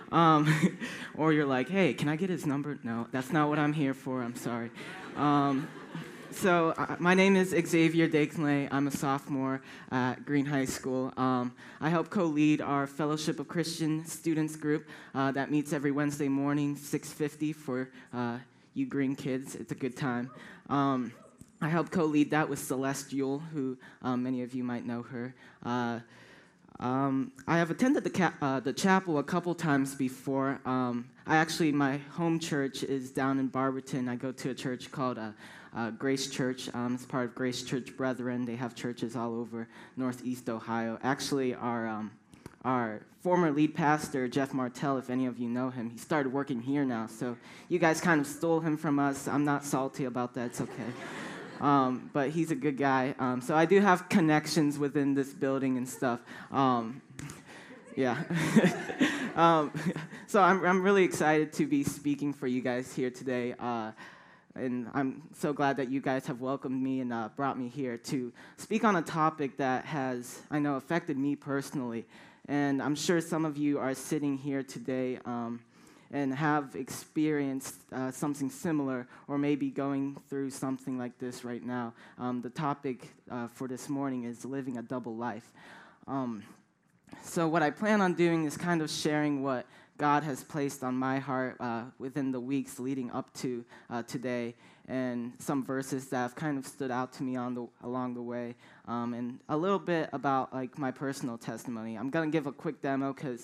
Um, or you're like, hey, can I get his number? No, that's not what I'm here for. I'm sorry. Um, my name is Xavier Dekenle. I'm a sophomore at Green High School. I help co-lead our Fellowship of Christian Students group that meets every Wednesday morning, 6:50 for you green kids. It's a good time. I help co-lead that with Celestial, who many of you might know her. I have attended the chapel a couple times before. My home church is down in Barberton. I go to a church called Grace Church. It's part of Grace Church Brethren. They have churches all over Northeast Ohio. Actually, our former lead pastor, Jeff Martell, if any of you know him, he started working here now. So you guys kind of stole him from us. I'm not salty about that. It's okay. But he's a good guy. So I do have connections within this building and stuff. Yeah. So I'm really excited to be speaking for you guys here today. And I'm so glad that you guys have welcomed me and brought me here to speak on a topic that has, I know, affected me personally. And I'm sure some of you are sitting here today and have experienced something similar or maybe going through something like this right now. The topic for this morning is living a double life. So what I plan on doing is kind of sharing what God has placed on my heart within the weeks leading up to today, and some verses that have kind of stood out to me along the way, and a little bit about like my personal testimony. I'm going to give a quick demo because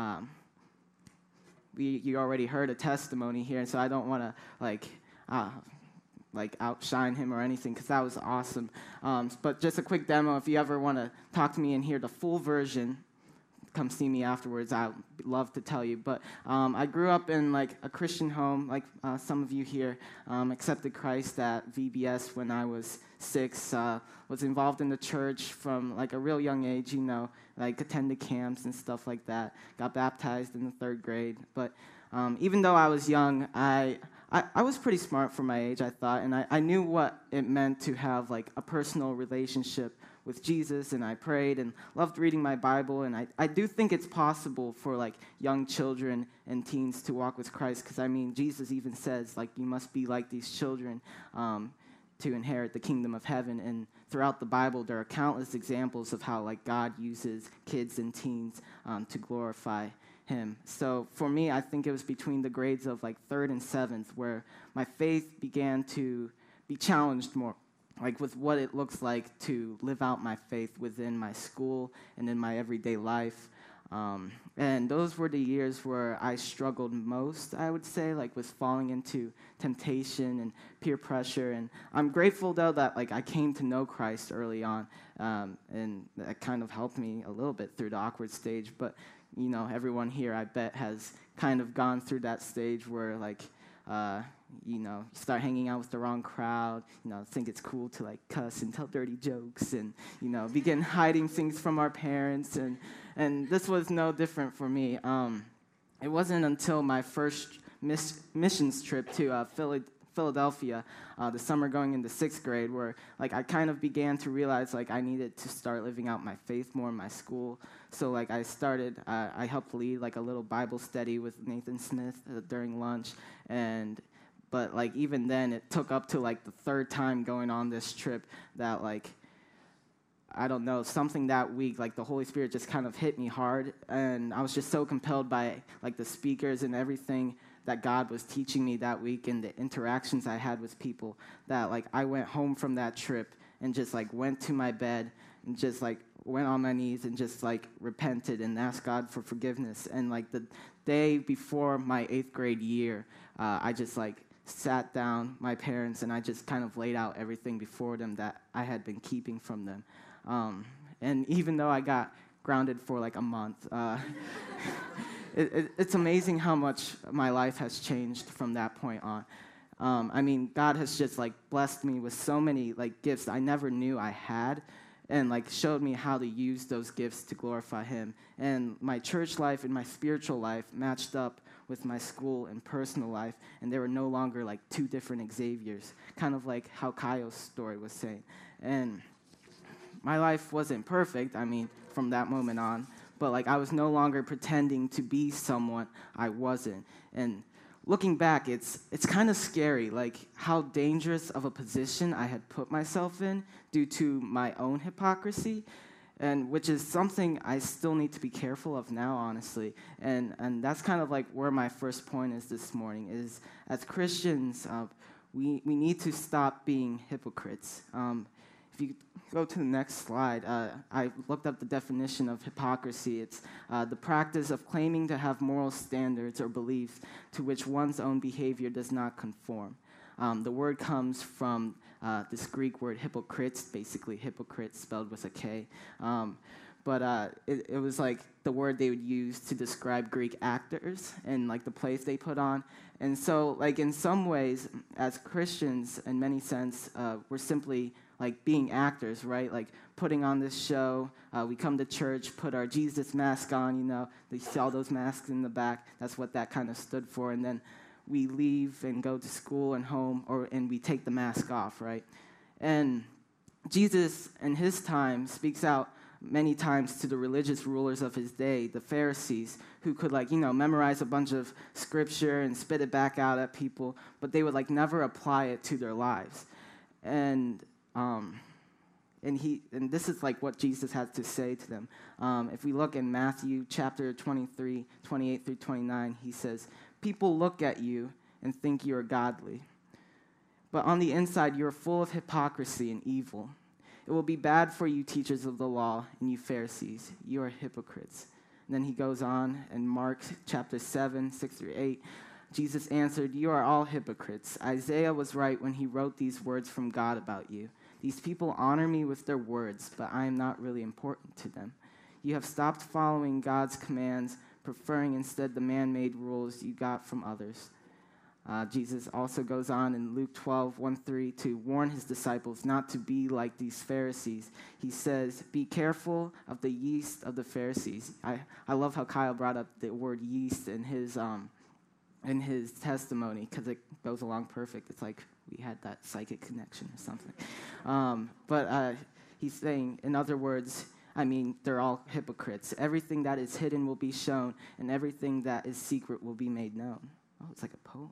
you already heard a testimony here, so I don't want to outshine him or anything because that was awesome. But just a quick demo. If you ever want to talk to me and hear the full version, come see me afterwards. I'd love to tell you. But I grew up in like a Christian home, like some of you here. Accepted Christ at VBS when I was 6. Was involved in the church from like a real young age, like attended camps and stuff like that. Got baptized in the 3rd grade. But even though I was young, I was pretty smart for my age, I thought, and I knew what it meant to have like a personal relationship with Jesus, and I prayed and loved reading my Bible, and I do think it's possible for like young children and teens to walk with Christ, because I mean Jesus even says like you must be like these children to inherit the kingdom of heaven. And throughout the Bible there are countless examples of how like God uses kids and teens to glorify him. So for me, I think it was between the grades of like 3rd and 7th where my faith began to be challenged more, like with what it looks like to live out my faith within my school and in my everyday life. And those were the years where I struggled most, I would say, like with falling into temptation and peer pressure. And I'm grateful, though, that like I came to know Christ early on, and that kind of helped me a little bit through the awkward stage. But everyone here, I bet, has kind of gone through that stage where like you start hanging out with the wrong crowd, think it's cool to like cuss and tell dirty jokes and, begin hiding things from our parents. And this was no different for me. It wasn't until my first missions trip to Philadelphia, the summer going into 6th grade, where like I kind of began to realize like I needed to start living out my faith more in my school. So like I helped lead like a little Bible study with Nathan Smith during lunch, but like even then it took up to like the 3rd time going on this trip that like I don't know, something that week, like the Holy Spirit just kind of hit me hard, and I was just so compelled by like the speakers and everything that God was teaching me that week and the interactions I had with people, that like I went home from that trip and just like went to my bed and just like went on my knees and just like repented and asked God for forgiveness. And like the day before my 8th grade year, I just like sat down my parents and I just kind of laid out everything before them that I had been keeping from them. And even though I got grounded for like a month, it's amazing how much my life has changed from that point on. I mean, God has just like blessed me with so many like gifts I never knew I had, and like showed me how to use those gifts to glorify him. And my church life and my spiritual life matched up with my school and personal life, and they were no longer like 2 different Xaviers, kind of like how Kaio's story was saying. And my life wasn't perfect, I mean, from that moment on, but like I was no longer pretending to be someone I wasn't. And looking back, it's kind of scary, like how dangerous of a position I had put myself in due to my own hypocrisy, and which is something I still need to be careful of now, honestly. And that's kind of like where my first point is this morning, is as Christians, we need to stop being hypocrites. If you go to the next slide, I looked up the definition of hypocrisy. It's the practice of claiming to have moral standards or beliefs to which one's own behavior does not conform. The word comes from this Greek word hypocrites, basically hypocrite spelled with a K. But it was like the word they would use to describe Greek actors and like the plays they put on. And so like in some ways, as Christians, in many sense, we're simply like being actors, right? Like putting on this show. We come to church, put our Jesus mask on, you know. They sell those masks in the back. That's what that kind of stood for. And then we leave and go to school and home, and we take the mask off, right? And Jesus, in his time, speaks out many times to the religious rulers of his day, the Pharisees, who could, like, you know, memorize a bunch of scripture and spit it back out at people, but they would, like, never apply it to their lives. And this is like what Jesus had to say to them. If we look in Matthew chapter 23, 28 through 29, he says, "People look at you and think you are godly, but on the inside you are full of hypocrisy and evil. It will be bad for you, teachers of the law, and you Pharisees. You are hypocrites." And then he goes on in Mark chapter 7, 6 through 8. Jesus answered, "You are all hypocrites. Isaiah was right when he wrote these words from God about you. These people honor me with their words, but I am not really important to them. You have stopped following God's commands, preferring instead the man-made rules you got from others." Jesus also goes on in Luke 12, 1-3 to warn his disciples not to be like these Pharisees. He says, "Be careful of the yeast of the Pharisees." I love how Kyle brought up the word yeast in his testimony, because it goes along perfect. It's like we had that psychic connection or something. But he's saying, in other words, I mean, they're all hypocrites. Everything that is hidden will be shown, and everything that is secret will be made known. Oh, it's like a poem.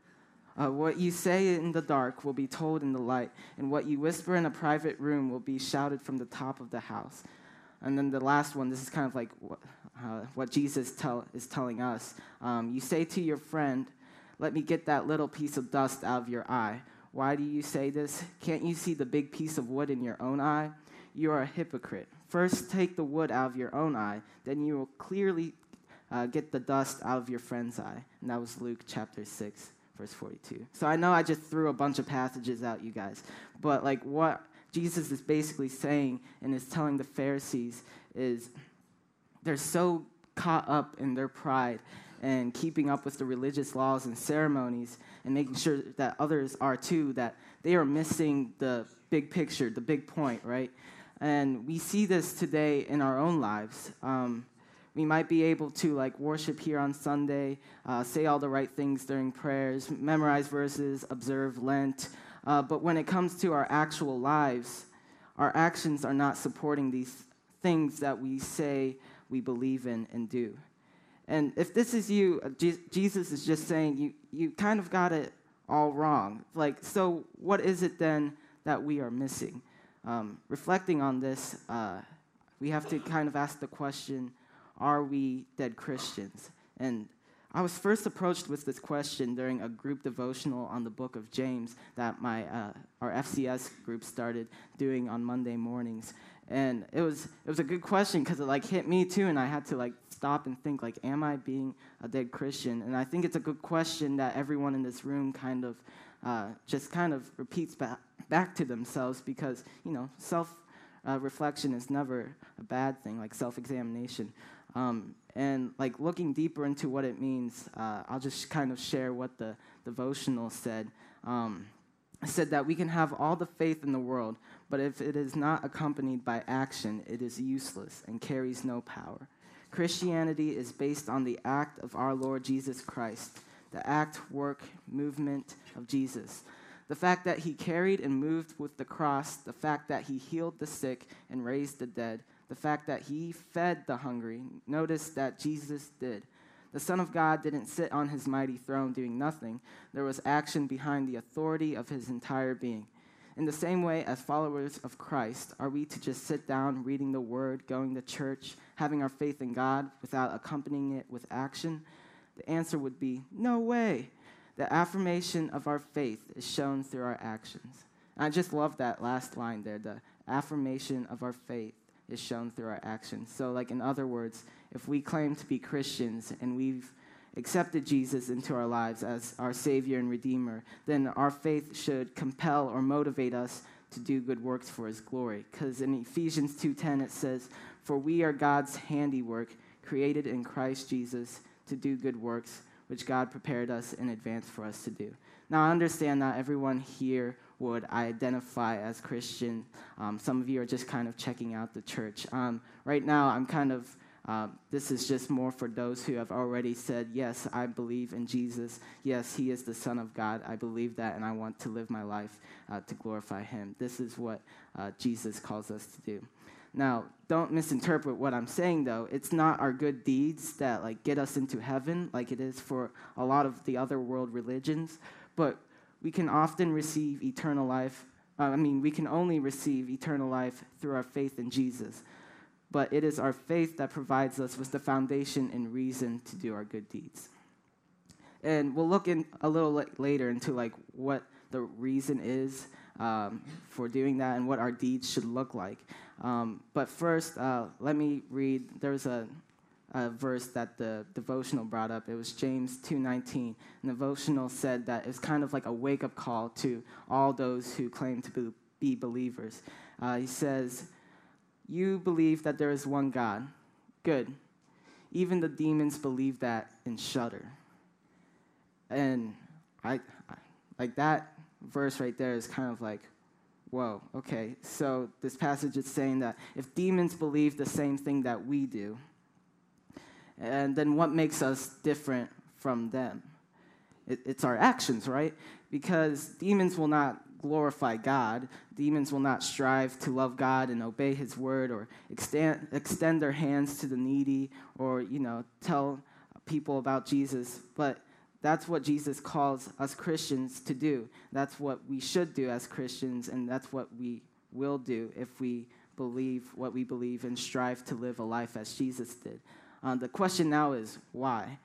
What you say in the dark will be told in the light, and what you whisper in a private room will be shouted from the top of the house. And then the last one, this is kind of like what Jesus is telling us. You say to your friend, "Let me get that little piece of dust out of your eye." Why do you say this? Can't you see the big piece of wood in your own eye? You are a hypocrite. First take the wood out of your own eye, then you will clearly get the dust out of your friend's eye. And that was Luke chapter 6, verse 42. So I know I just threw a bunch of passages out, you guys, but like what Jesus is basically saying and is telling the Pharisees is they're so caught up in their pride and keeping up with the religious laws and ceremonies and making sure that others are too, that they are missing the big picture, the big point, right? And we see this today in our own lives. We might be able to like worship here on Sunday, say all the right things during prayers, memorize verses, observe Lent. But when it comes to our actual lives, our actions are not supporting these things that we say we believe in and do. And if this is you, Jesus is just saying you kind of got it all wrong. Like, so what is it then that we are missing? Reflecting on this, we have to kind of ask the question, are we dead Christians? And I was first approached with this question during a group devotional on the book of James that our FCS group started doing on Monday mornings. And it was a good question because it like hit me too, and I had to like stop and think, like, am I being a dead Christian? And I think it's a good question that everyone in this room kind of just kind of repeats back to themselves, because, you know, self-reflection is never a bad thing, like self-examination. And like looking deeper into what it means, I'll just kind of share what the devotional said. It said that we can have all the faith in the world, but if it is not accompanied by action, it is useless and carries no power. Christianity is based on the act of our Lord Jesus Christ, the act, work, movement of Jesus. The fact that he carried and moved with the cross, the fact that he healed the sick and raised the dead, The fact that he fed the hungry, notice that Jesus did. The Son of God didn't sit on his mighty throne doing nothing. There was action behind the authority of his entire being. In the same way, as followers of Christ, are we to just sit down reading the Word, going to church, having our faith in God without accompanying it with action? The answer would be no way. The affirmation of our faith is shown through our actions. And I just love that last line there. The affirmation of our faith is shown through our actions. So, like, in other words, if we claim to be Christians and we've accepted Jesus into our lives as our Savior and Redeemer, then our faith should compel or motivate us to do good works for his glory. Because in Ephesians 2:10 it says, "For we are God's handiwork, created in Christ Jesus to do good works, which God prepared us in advance for us to do." Now, I understand not everyone here would identify as Christian. Some of you are just kind of checking out the church. Right now, I'm kind of, this is just more for those who have already said, yes, I believe in Jesus. Yes, he is the Son of God. I believe that, and I want to live my life to glorify him. This is what Jesus calls us to do. Now, don't misinterpret what I'm saying, though. It's not our good deeds that get us into heaven like it is for a lot of the other world religions, but we can often receive eternal life. We can only receive eternal life through our faith in Jesus. But it is our faith that provides us with the foundation and reason to do our good deeds. And we'll look in a little later into what the reason is for doing that and what our deeds should look like. But first, let me read. There's a verse that the devotional brought up. It was James 2:19. And the devotional said that it's kind of like a wake-up call to all those who claim to be believers. He says, "You believe that there is one God. Good. Even the demons believe that and shudder." And I that verse right there is kind of like, whoa, okay. So this passage is saying that if demons believe the same thing that we do, and then what makes us different from them? It's our actions, right? Because demons will not glorify God. Demons will not strive to love God and obey his word or extend their hands to the needy or, tell people about Jesus. But that's what Jesus calls us Christians to do. That's what we should do as Christians, and that's what we will do if we believe what we believe and strive to live a life as Jesus did. The question now is why?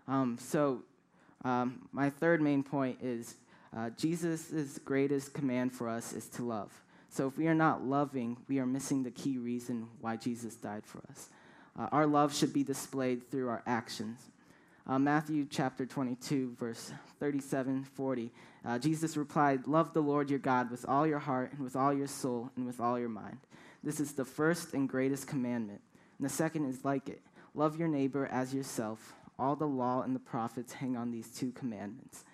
My third main point is Jesus' greatest command for us is to love. So if we are not loving, we are missing the key reason why Jesus died for us. Our love should be displayed through our actions. Matthew chapter 22, verse 37-40, Jesus replied, "Love the Lord your God with all your heart and with all your soul and with all your mind. This is the first and greatest commandment. And the second is like it. Love your neighbor as yourself. All the law and the prophets hang on these two commandments."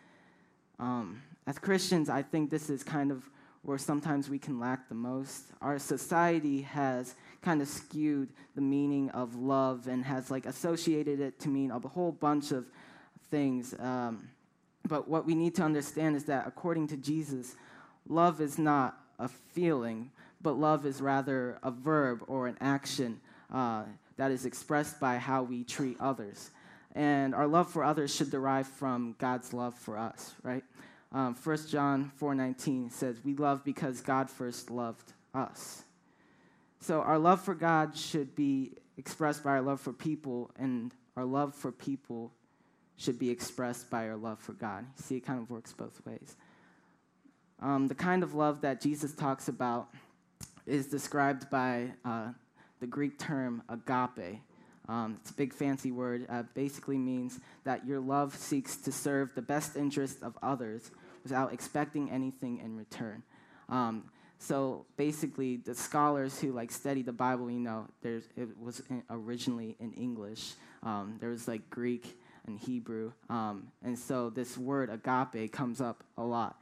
As Christians, I think this is kind of where sometimes we can lack the most. Our society has kind of skewed the meaning of love and has associated it to mean a whole bunch of things. But what we need to understand is that according to Jesus, love is not a feeling, but love is rather a verb or an action that is expressed by how we treat others. And our love for others should derive from God's love for us, right? 1 John 4:19 says, "We love because God first loved us." So our love for God should be expressed by our love for people, and our love for people should be expressed by our love for God. You see, it kind of works both ways. The kind of love that Jesus talks about is described by the Greek term agape. It's a big fancy word. Basically means that your love seeks to serve the best interest of others without expecting anything in return. So basically, the scholars who study the Bible, it was originally in English. There was Greek and Hebrew, and so this word agape comes up a lot.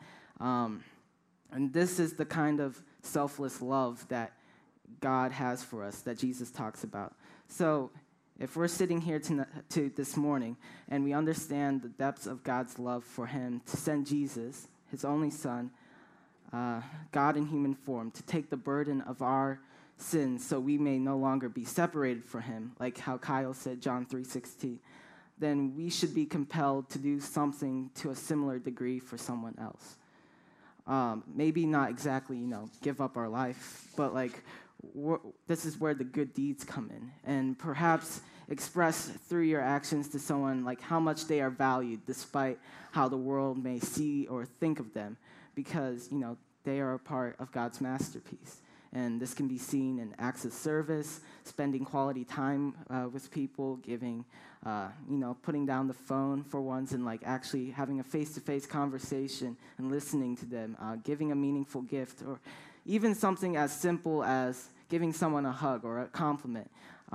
And this is the kind of selfless love that God has for us, that Jesus talks about. So if we're sitting here to this morning and we understand the depths of God's love for him to send Jesus, his only son, God in human form, to take the burden of our sins so we may no longer be separated from him, like how Kyle said, John 3:16, then we should be compelled to do something to a similar degree for someone else. Maybe not exactly, give up our life, but this is where the good deeds come in. And perhaps express through your actions to someone how much they are valued despite how the world may see or think of them, because, they are a part of God's masterpiece. And this can be seen in acts of service, spending quality time with people, giving, putting down the phone for once and actually having a face-to-face conversation and listening to them, giving a meaningful gift, or even something as simple as giving someone a hug or a compliment.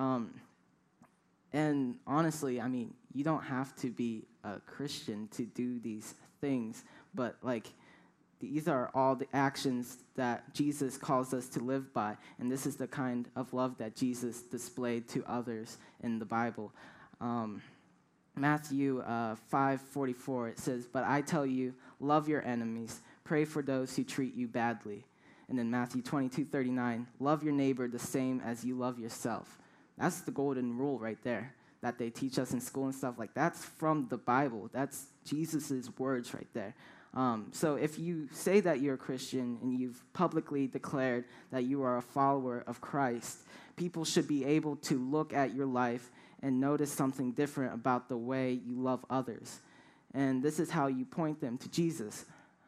And honestly, you don't have to be a Christian to do these things, but these are all the actions that Jesus calls us to live by, and this is the kind of love that Jesus displayed to others in the Bible. Matthew 5:44, it says, "But I tell you, love your enemies, pray for those who treat you badly." And then Matthew 22:39, "Love your neighbor the same as you love yourself." That's the golden rule right there that they teach us in school and stuff. That's from the Bible. That's Jesus' words right there. So if you say that you're a Christian and you've publicly declared that you are a follower of Christ, people should be able to look at your life and notice something different about the way you love others. And this is how you point them to Jesus.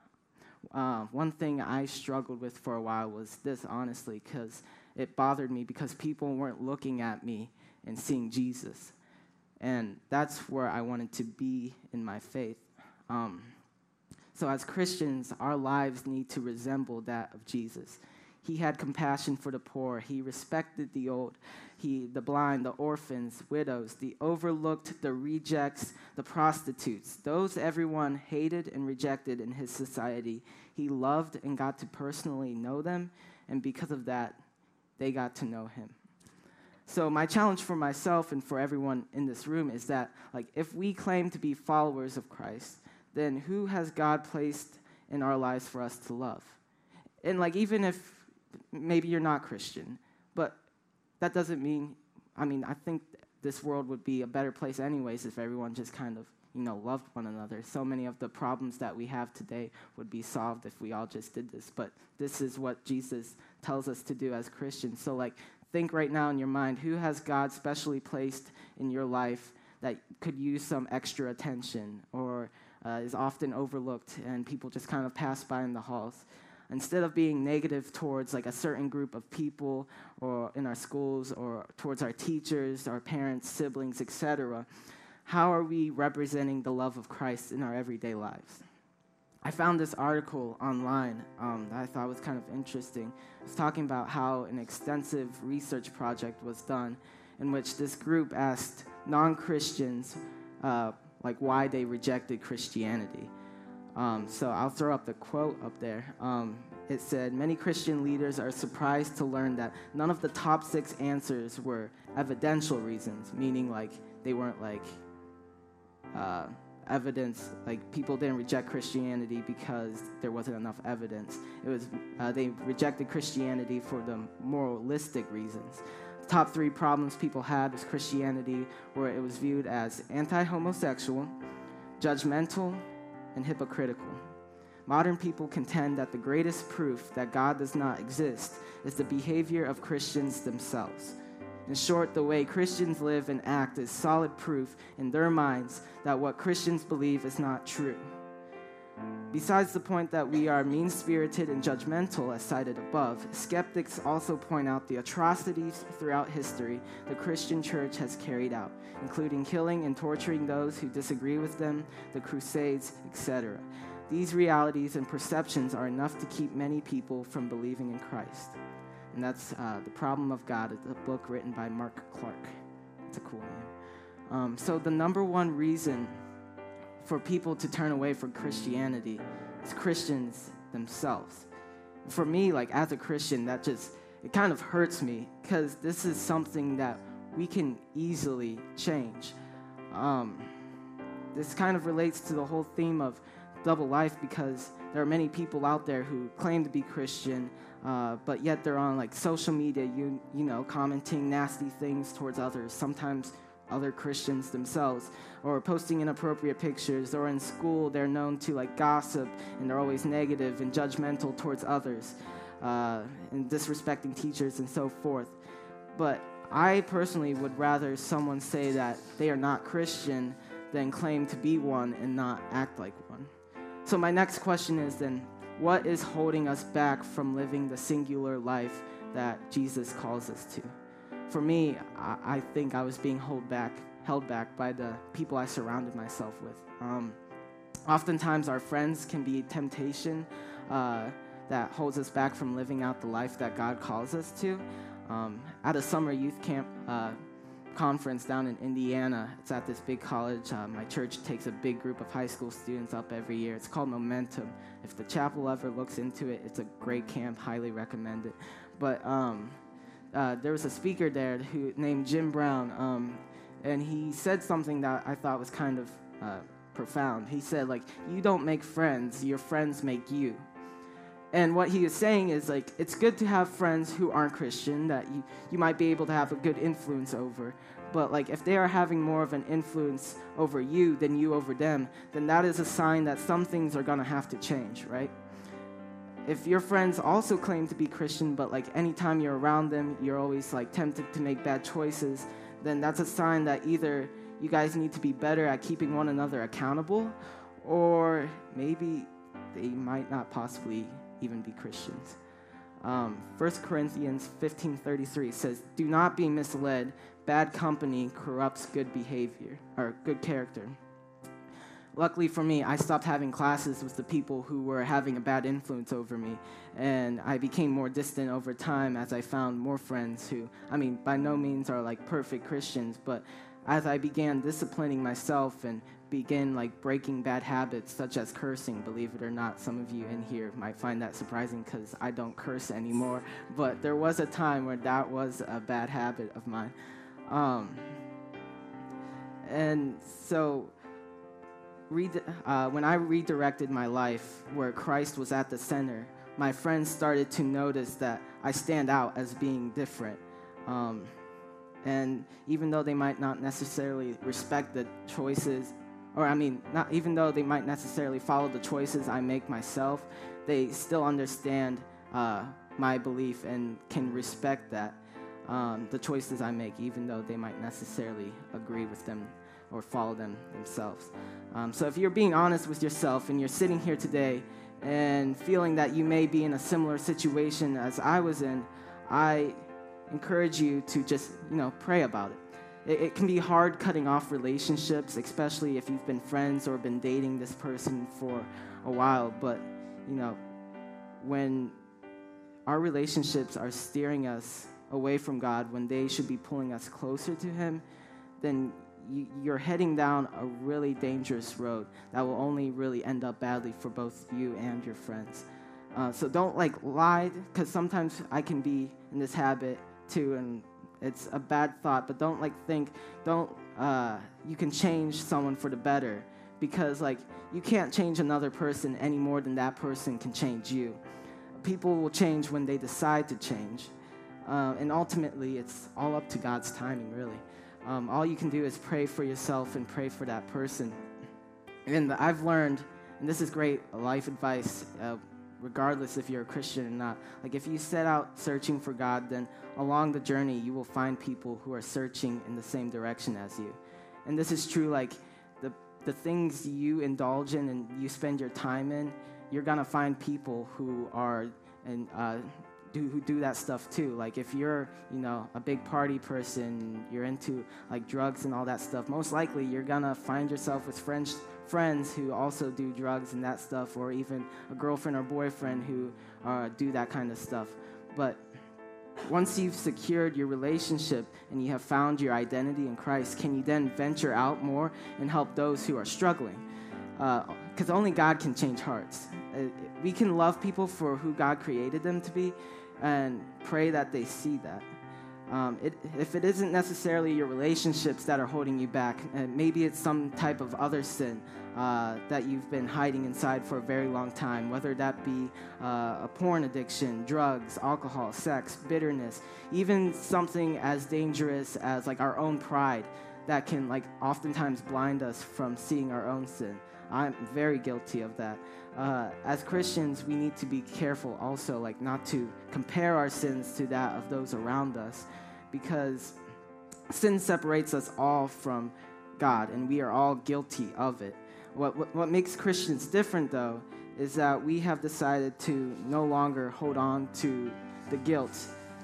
One thing I struggled with for a while was this, honestly, because it bothered me because people weren't looking at me and seeing Jesus. And that's where I wanted to be in my faith. So as Christians, our lives need to resemble that of Jesus. He had compassion for the poor. He respected the old, the blind, the orphans, widows, the overlooked, the rejects, the prostitutes. Those everyone hated and rejected in his society. He loved and got to personally know them, and because of that, they got to know him. So my challenge for myself and for everyone in this room is that, if we claim to be followers of Christ, then who has God placed in our lives for us to love? And even if maybe you're not Christian, but that doesn't mean, I think this world would be a better place anyways if everyone just kind of, loved one another. So many of the problems that we have today would be solved if we all just did this. But this is what Jesus tells us to do as Christians. So think right now in your mind, who has God specially placed in your life that could use some extra attention or is often overlooked and people just kind of pass by in the halls? Instead of being negative towards a certain group of people or in our schools or towards our teachers, our parents, siblings, etc., how are we representing the love of Christ in our everyday lives? I found this article online that I thought was kind of interesting. It was talking about how an extensive research project was done in which this group asked non-Christians why they rejected Christianity. So I'll throw up the quote up there. It said, "Many Christian leaders are surprised to learn that none of the top 6 answers were evidential reasons," meaning they weren't evidence, people didn't reject Christianity because there wasn't enough evidence. It was they rejected Christianity for the moralistic reasons. The top 3 problems people had with Christianity were it was viewed as anti-homosexual, judgmental, and hypocritical. Modern people contend that the greatest proof that God does not exist is the behavior of Christians themselves. In short, the way Christians live and act is solid proof in their minds that what Christians believe is not true. Besides the point that we are mean-spirited and judgmental, as cited above, skeptics also point out the atrocities throughout history the Christian church has carried out, including killing and torturing those who disagree with them, the Crusades, etc. These realities and perceptions are enough to keep many people from believing in Christ. And that's The Problem of God, a book written by Mark Clark. It's a cool name. So the number one reason for people to turn away from Christianity is Christians themselves. For me, as a Christian, it kind of hurts me because this is something that we can easily change. This kind of relates to the whole theme of double life because there are many people out there who claim to be Christian, but yet they're on like social media, you know, commenting nasty things towards others, sometimes other Christians themselves, or posting inappropriate pictures, or in school they're known to like gossip, and they're always negative and judgmental towards others, and disrespecting teachers and so forth. But I personally would rather someone say that they are not Christian than claim to be one and not act like one. So my next question is then, what is holding us back from living the singular life that Jesus calls us to? For me, I think I was being held back by the people I surrounded myself with. Oftentimes our friends can be temptation that holds us back from living out the life that God calls us to. At a summer youth camp conference down in Indiana, it's at this big college. My church takes a big group of high school students up every year. It's called Momentum. If the chapel ever looks into it, it's a great camp, highly recommend it. But there was a speaker there named Jim Brown, and he said something that I thought was kind of profound. He said, like, you don't make friends, your friends make you. And what he is saying is, like, it's good to have friends who aren't Christian that you might be able to have a good influence over. But, like, if they are having more of an influence over you than you over them, then that is a sign that some things are going to have to change, right? If your friends also claim to be Christian, but, like, anytime you're around them, you're always, like, tempted to make bad choices, then that's a sign that either you guys need to be better at keeping one another accountable, or maybe they might not possibly even be Christians. 1 Corinthians 15:33 says, "Do not be misled. Bad company corrupts good behavior or good character." Luckily for me, I stopped having classes with the people who were having a bad influence over me, and I became more distant over time as I found more friends who, by no means are like perfect Christians, but as I began disciplining myself and began like breaking bad habits such as cursing, believe it or not, some of you in here might find that surprising because I don't curse anymore, but there was a time where that was a bad habit of mine. And so when I redirected my life where Christ was at the center, my friends started to notice that I stand out as being different. And even though they might not necessarily respect the choices, even though they might necessarily follow the choices I make myself, they still understand my belief and can respect that, the choices I make, even though they might necessarily agree with them or follow them themselves. So if you're being honest with yourself and you're sitting here today and feeling that you may be in a similar situation as I was in, I encourage you to just, pray about it. It can be hard cutting off relationships, especially if you've been friends or been dating this person for a while. But, when our relationships are steering us away from God, when they should be pulling us closer to Him, then you're heading down a really dangerous road that will only really end up badly for both you and your friends. So don't lie, because sometimes I can be in this habit too, and it's a bad thought, but don't think you can change someone for the better, because you can't change another person any more than that person can change you. People will change when they decide to change, and ultimately it's all up to God's timing, really. All you can do is pray for yourself and pray for that person. And I've learned, and this is great life advice, regardless if you're a Christian or not. If you set out searching for God, then along the journey you will find people who are searching in the same direction as you. And this is true, the things you indulge in and you spend your time in, you're gonna find people who are who do that stuff too. If you're, a big party person, you're into drugs and all that stuff, most likely you're gonna find yourself with friends who also do drugs and that stuff, or even a girlfriend or boyfriend who do that kind of stuff. But once you've secured your relationship and you have found your identity in Christ, can you then venture out more and help those who are struggling? Because only God can change hearts. We can love people for who God created them to be and pray that they see that. If it isn't necessarily your relationships that are holding you back, maybe it's some type of other sin that you've been hiding inside for a very long time, whether that be a porn addiction, drugs, alcohol, sex, bitterness, even something as dangerous as like our own pride that can like oftentimes blind us from seeing our own sin. I'm very guilty of that. As Christians, we need to be careful also, like not to compare our sins to that of those around us, because sin separates us all from God, and we are all guilty of it. What makes Christians different, though, is that we have decided to no longer hold on to the guilt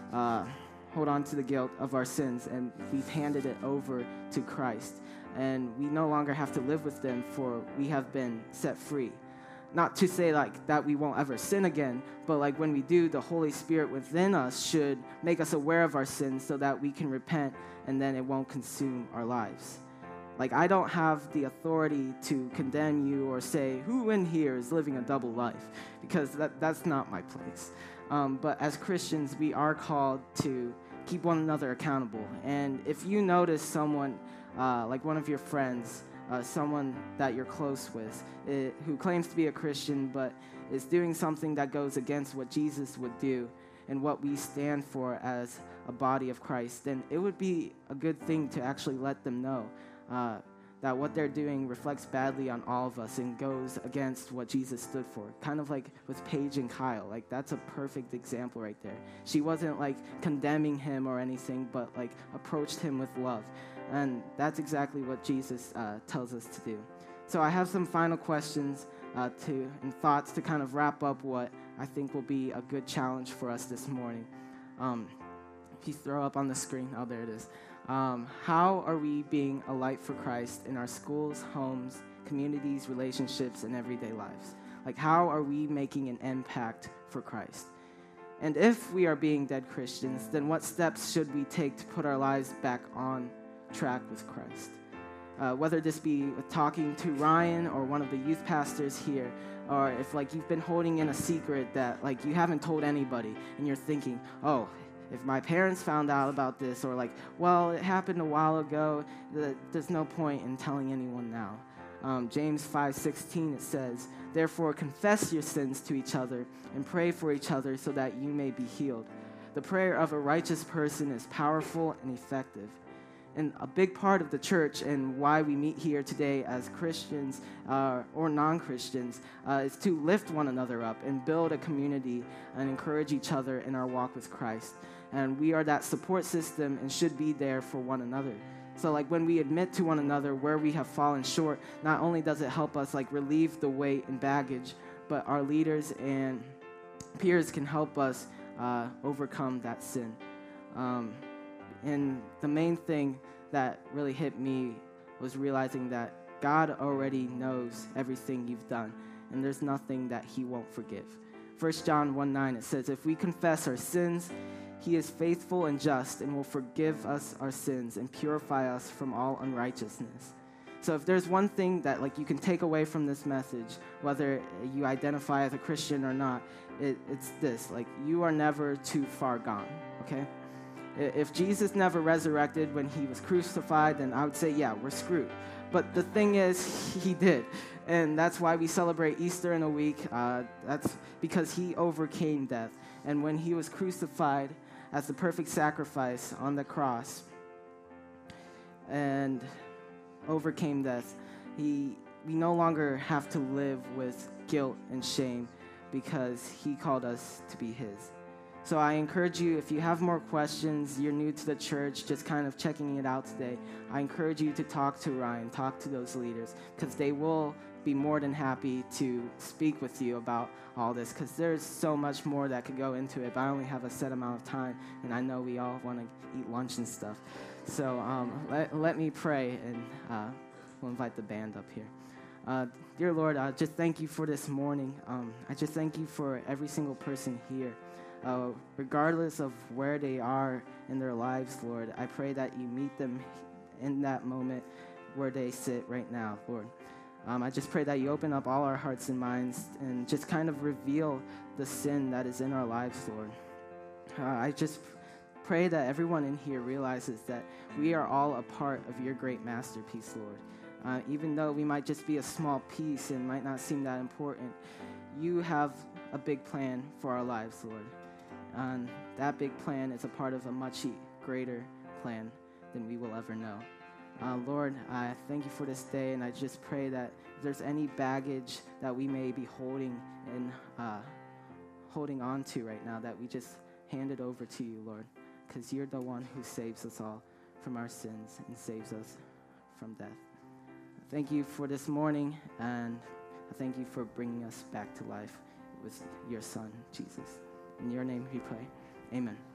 of our sins, and we've handed it over to Christ. And we no longer have to live with them, for we have been set free. Not to say like that we won't ever sin again, but like when we do, the Holy Spirit within us should make us aware of our sins so that we can repent, and then it won't consume our lives. Like, I don't have the authority to condemn you or say who in here is living a double life, because that's not my place. But as Christians, we are called to keep one another accountable. And if you notice someone, like one of your friends, someone that you're close with, who claims to be a Christian but is doing something that goes against what Jesus would do and what we stand for as a body of Christ, then it would be a good thing to actually let them know that what they're doing reflects badly on all of us and goes against what Jesus stood for. Kind of like with Paige and Kyle. Like, that's a perfect example right there. She wasn't like condemning him or anything, but like approached him with love. And that's exactly what Jesus tells us to do. So I have some final questions and thoughts to kind of wrap up what I think will be a good challenge for us this morning. If you throw up on the screen, oh, there it is. How are we being a light for Christ in our schools, homes, communities, relationships, and everyday lives? Like, how are we making an impact for Christ? And if we are being dead Christians, then what steps should we take to put our lives back on track with Christ? Whether this be with talking to Ryan or one of the youth pastors here, or if like you've been holding in a secret that like you haven't told anybody and you're thinking, oh, if my parents found out about this, or like, well, it happened a while ago, there's no point in telling anyone now. James 5:16, it says, therefore confess your sins to each other and pray for each other so that you may be healed. The prayer of a righteous person is powerful and effective. And a big part of the church and why we meet here today as Christians or non-Christians is to lift one another up and build a community and encourage each other in our walk with Christ. And we are that support system and should be there for one another. So like when we admit to one another where we have fallen short, not only does it help us like relieve the weight and baggage, but our leaders and peers can help us overcome that sin. And the main thing that really hit me was realizing that God already knows everything you've done, and there's nothing that he won't forgive. 1 John 1:9, it says, if we confess our sins, he is faithful and just and will forgive us our sins and purify us from all unrighteousness. So if there's one thing that like you can take away from this message, whether you identify as a Christian or not, it's this: like, you are never too far gone, okay? If Jesus never resurrected when he was crucified, then I would say, yeah, we're screwed. But the thing is, he did. And that's why we celebrate Easter in a week. That's because he overcame death. And when he was crucified as the perfect sacrifice on the cross and overcame death, we no longer have to live with guilt and shame because he called us to be his. So I encourage you, if you have more questions, you're new to the church, just kind of checking it out today, I encourage you to talk to Ryan, talk to those leaders, because they will be more than happy to speak with you about all this, because there's so much more that could go into it, but I only have a set amount of time, and I know we all want to eat lunch and stuff. So let me pray, and we'll invite the band up here. Dear Lord, just thank you for this morning. I just thank you for every single person here. Regardless of where they are in their lives, Lord, I pray that you meet them in that moment where they sit right now, Lord. I just pray that you open up all our hearts and minds and just kind of reveal the sin that is in our lives, Lord. I just pray that everyone in here realizes that we are all a part of your great masterpiece, Lord. Even though we might just be a small piece and might not seem that important, you have a big plan for our lives, Lord. And that big plan is a part of a much greater plan than we will ever know. Lord, I thank you for this day, and I just pray that if there's any baggage that we may be holding on to right now, that we just hand it over to you, Lord, because you're the one who saves us all from our sins and saves us from death. Thank you for this morning, and I thank you for bringing us back to life with your Son, Jesus. In your name we pray. Amen.